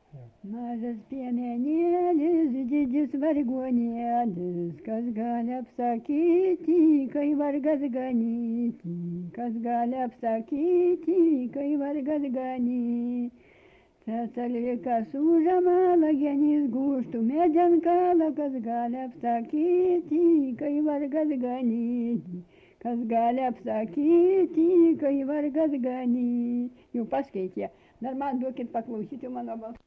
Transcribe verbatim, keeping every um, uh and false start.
Mažas piemenėlis, didis vargonėlis, kas gali apsakyti, kai vargas ganyti, kas gali apsakyti, kai vargas ganyti. Tas alvikas užamala, genys gūžtų medžian kalą, kas gali apsakyti, kai vargas ganyti, kas gali apsakyti, kai vargas ganyti. Jau paskeitė, dar man duokit paklausyti mano balsą.